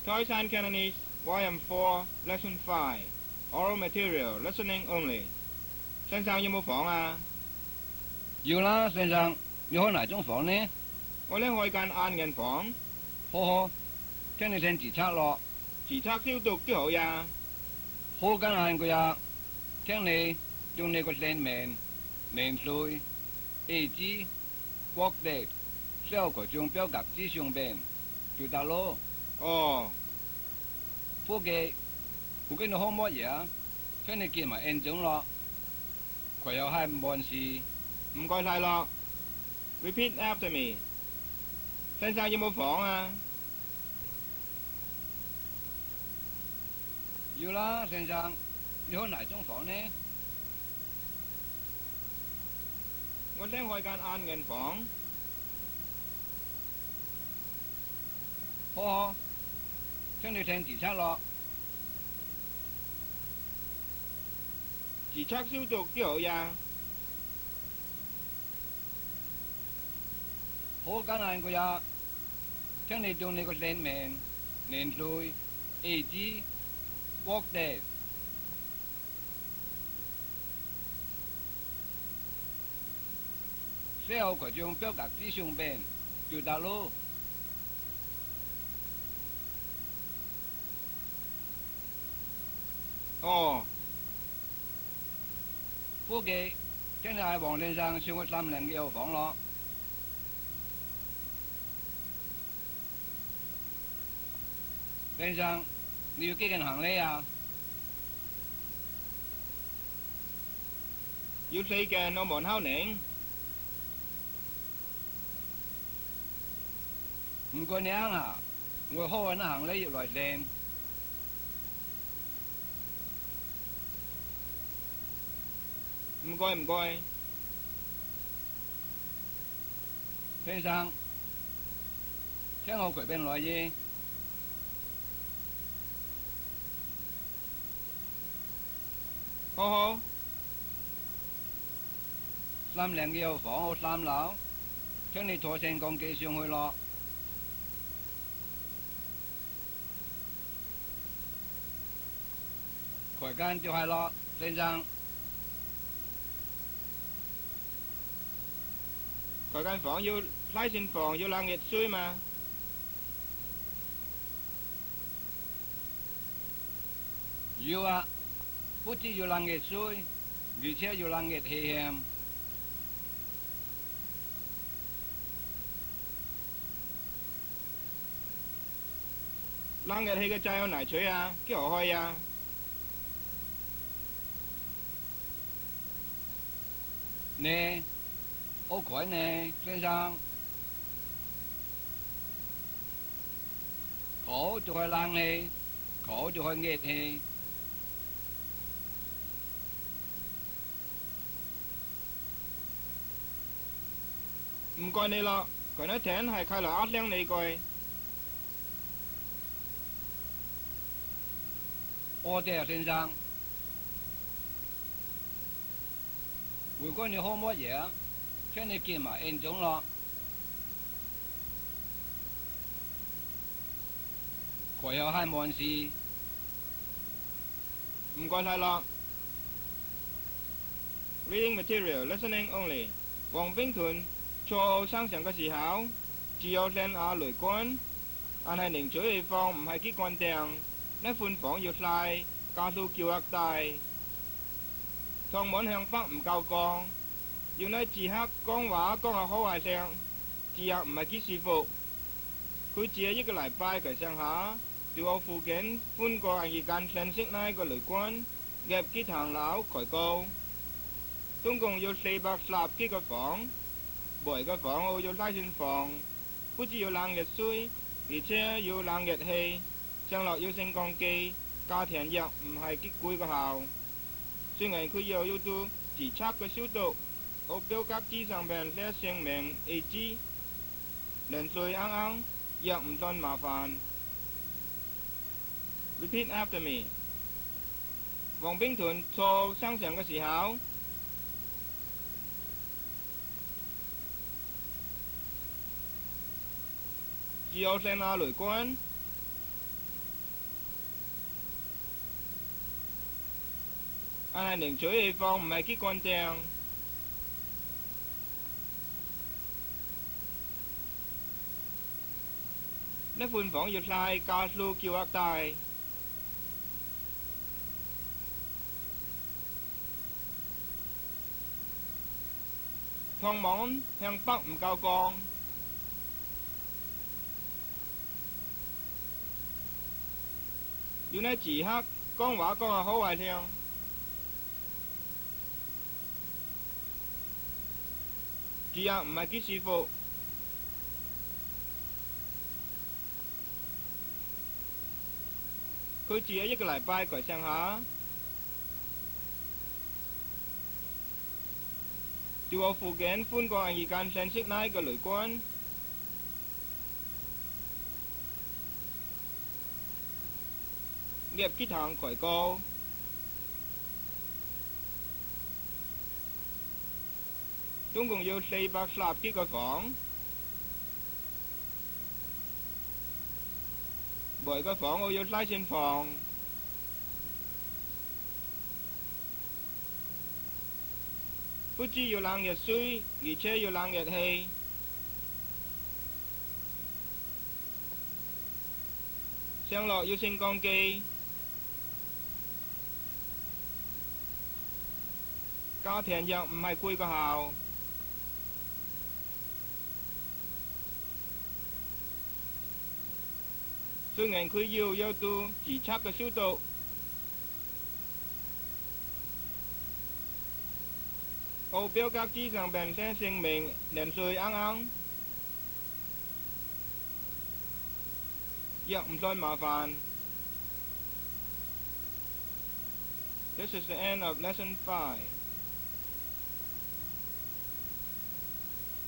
Toisan Cantonese YM4 Lesson 5 Oral Material Listening Only 先生有冇房啊？ 要啦，先生，你開哪種房呢？ 我呢開間晏人房， 好，聽你聽自測咯。 自測消毒幾好呀？ 好緊晏個呀，聽你用你個姓名、年歲、age、國籍、所有各種表格之上邊表達咯。 哦， 伙計，附近你可乜嘢啊？聽你見埋印象咯。佢又係冇事。 唔該晒咯。Repeat after me。先生有冇房啊？ 要啦，先生，你開哪種房呢？ 我想開間晏人房， 好，聽你聽自測咯。 自測消毒幾好呀？ 好緊晏個呀，聽你用你個姓名、年歲、age、國籍。所有各種表格之上邊表達咯。 哦， 伙計，聽日係黃先生上個302號房咯。先生，你要幾件行李啊？ 要4件我門口領。 唔該你啊，我開緊行李入來先。 唔該唔該。 先生，聽我隨便來啫。 好好。 302號房號3樓，聽你坐升降機上去咯。佢間就係咯，先生。 嗰間房要拉線房要冷熱水嘛？ 要啊，不止要冷熱水，而且要冷熱氣焰。 冷熱氣嘅掣有哪取啊？幾好開呀？ 呢？OK 呢，先生。口就係冷氣，口就係熱氣。 唔該你咯，佢呢聽係開來壓靚你句。 我哋啊，先生。如果你可乜嘢啊？聽你見埋印象咯。佢又係冇事。 唔該晒咯。Reading material, listening only。黃兵團初奧生成嘅時候，只有聲亞雷官，但係凝取地方唔係機關訂，呢款房要細，加數叫額大。窗門向北唔夠光，要呢字刻講話講下好壞聲，字刻唔係幾舒服。佢只係一個禮拜佢上下，對我附近搬過二間正式呢個雷官，入幾層樓抬高，總共要410幾個房，每個房我要拉線房，不止要冷熱水，而且要冷熱氣，上落要升降機，價錢亦唔係幾貴個效。雖然佢又要到自測嘅消毒，我表格紙上邊寫姓名 age 年歲啱，亦唔算麻煩。Repeat after me。黃兵團初生成嘅時候，只有聲亞雷官， 係零取氣放唔係機關釘。呢款房要晒加數叫額大。窗門向北唔夠光。要呢字刻講話講下好壞聽。字額唔係幾舒服。佢住咗一個禮拜，改善下。住我附近搬過2間新式奶嘅旅館。業機堂抬高。總共要410幾個房。每個房我要拉線房。不止要冷熱水，而且要冷熱氣。上落要升降機。價錢又唔係貴個校。雖然佢要有到自測嘅消毒。我表格紙上邊寫姓名，年歲啱啱。若唔再麻煩。This is the end of lesson 5.